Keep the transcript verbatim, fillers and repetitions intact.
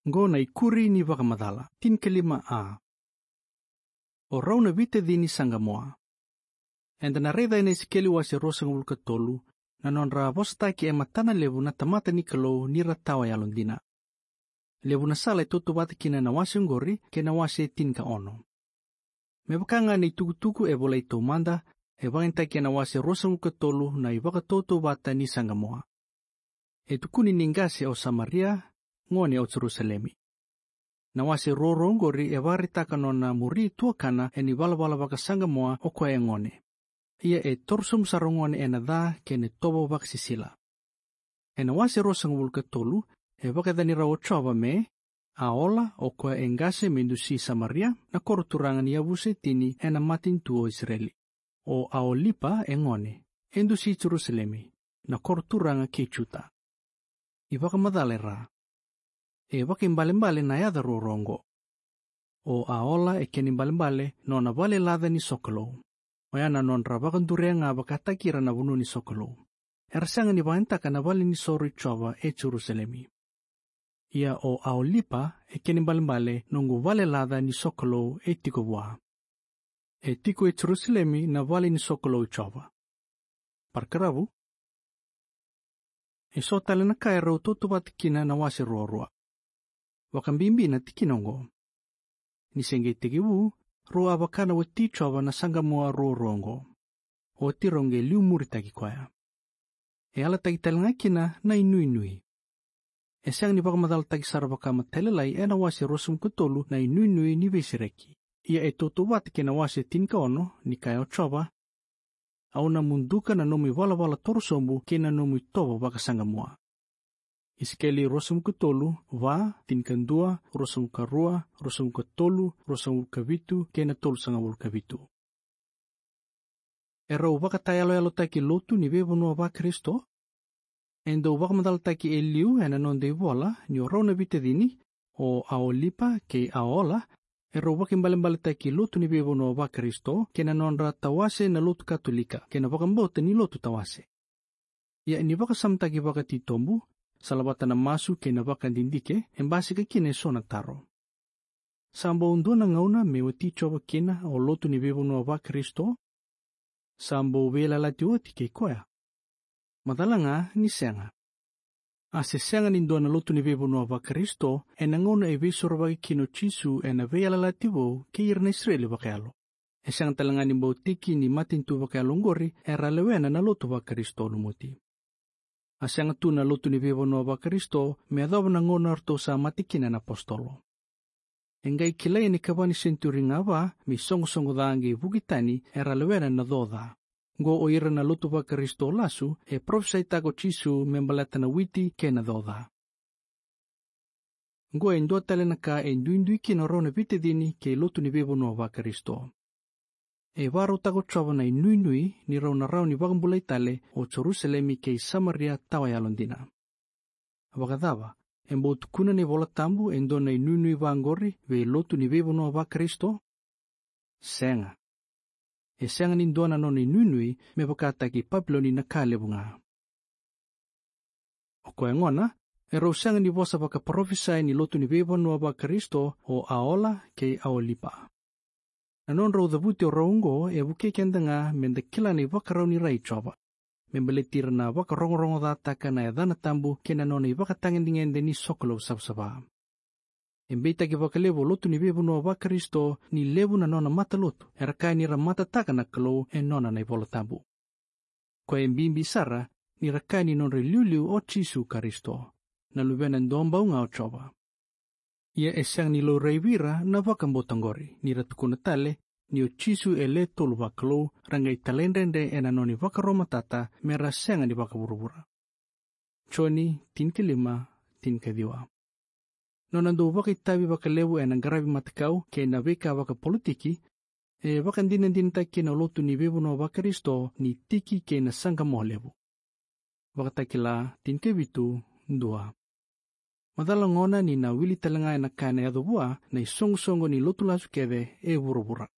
Ngo na ikuri ni wakamadala. Tin kelima a. O rauna vite dini sangamoa. Enda na reda ina isikeli wasi rosa ngulka tolu, na nonra vostaki e matana levu na tamata ni kalau ni ratawa ya londina. Levu na sala itoto bata kina na wasi ngori ke na wasi tin ka ono. Mebakanga ni tuku-tuku e bola ito manda, e bakanta ke na wasi rosa ngulka tolu na ibaka toto bata ni sangamoa. E tukuni ningasi au Samaria, ngone au Jerusalemi. Na wasi roro ngori e waritaka nona muri tuakana e ni wala-wala waka sangamoa o kwa e ngone. Ia e torsum sarongone e na dha ke ne tobo wak sisila. E na wasi rosa ngulka tolu, e wakadani rao choba me, a ola o kwa e ngase mendusi Samaria na koruturangan yavuse tini e na matin tuo Israeli. O aolipa e ngone, endusi Jerusalemi, na koruturanga kechuta. I wakamadale ra. E wakimbale-mbale na yada rorongo. O aola e kenimbale-mbale no na wale lada ni sokolo. O yana non rabakandurea nga wakatakira na wunu ni sokolo. E rasanga ni waentaka na wale ni soro chowa e Jerusalemi. Ia o aolipa e kenimbale-mbale nungu wale lada ni sokolo e tiko wa. E tiko e Jerusalemi na wale ni sokolo chowa. Parkarabu. E so tale na kaya rau toto batikina na wasi roa-roa. Wakambimbi na tikinongo. Nisenge tegewu, roa wakana wati chowa na sangamoa roa-rongo. O tironge liu muri tagi kwaya. E ala tagi talanga kina na inui-nui. E sang ni wakamadal tagi sarabakama telelai e na wasi rosum kutolu na inui-nui ni vesireki. Ia e toto batikina wasi tinka ono ni kaya o chowa. Au na munduka na nomi wala-wala torusombu ke na nomi toba waka sangamoa. Iskeli rosum kutolu, wa, tinkan dua, rosum karua, rosum kutolu, rosum kavitu, ke na tolu sangawul kavitu. E rau waka tayalo-yalo taki lotu ni bebonua wa Kristo? Endo waka madal taki eliu e na nonde wala ni o rauna vitedini, o aolipa ke aola, e rau wakimbale-mbale taki lotu ni bebonua wa Kristo, ke na nonra tawase na lotu katolika, ke na wakambote ni lotu tawase. Ia ni waka samtaki waka titombu, salabata na masu ke na waka dindike, embasi ka kine so na taro. Sambo undo na ngauna me wati chowa kina o lotu ni bebonua wa Kristo, sambo wela lati oti ke koya. Madalanga ni senga. Ase senga ni ndo na lotu ni bebonua wa Kristo, e na ngauna e vesoro waki kino chisu e na wela lati wo ke irna Israeli wakayalo. E senga talanga ni mbao tiki ni matintu wakayalo ngori, e ralewena na lotu wa Kristo lumuti. Asyang tu na lotu ni bebonua wa Kristo, me adaw na ngona arto sa matikina na apostolo. Engay kilay ni kabani senturi nga ba, mi song-song daangi bugitani, e ralewena na doda. Go o ira na lotu wa Kristo lasu, e profesay tako chisu membalata na witi ke na doda. Go e ndo tale na ka e nduindui kinoro na vite dini ke lotu ni bebonua wa Kristo. E waro tako chowa na inui-nui ni rau na rau ni wakambulay tale o Jerusalemi kay Samaria tawaya londina. Wakadawa, e mbo tukuna ni vola tambu e ndo na inui-nui wangori we lotu ni bebonua wa Kristo? Senga. E senga ni ndo na no na inui-nui me wakata ki Babyloni na kalebu nga. O koe ngona, e rau senga ni vosa waka profesai ni lotu ni bebonua wa Kristo o aola kay aolipa. Nanon rau dhabuti o raungo e wuke kenda nga menda kila ni wakarau ni rai choba. Membeletir na wakarongo-rongo dhataka na edana tambu ke nanon i wakatangin-dingende ni sokolo sabsaba. Embeta ki wakalevo lotu ni bebonua wa Kristo ni levu na nona mata lotu, e rakai ni ramata taka na kalau e nona na ibola tambu. Kwa embimbi sara, ni rakai ni non reliuliu o chisu Kristo, na lubenan domba unga o choba. Ia esyang ni lo raiwira na wakambotanggori, ni ratukuna tale, ni o chisu ele tolu wakalo, rangai talendende e nanoni wakaroma tata, mera senga ni wakaburubura. Choni, tin kelima, tin kediwa. Nonando wakitabi wakalewu e nanggarabi matakau ke na weka wakapolitiki, e wakandinandinta ke na lotu ni bebonua wa Kristo ni tiki ke na sangamohlewu. Wakatakila, tin kebitu, dua. Madalangona ni na wili talangay na kane adobua na isong-songo ni lotu lasu keve e burubura.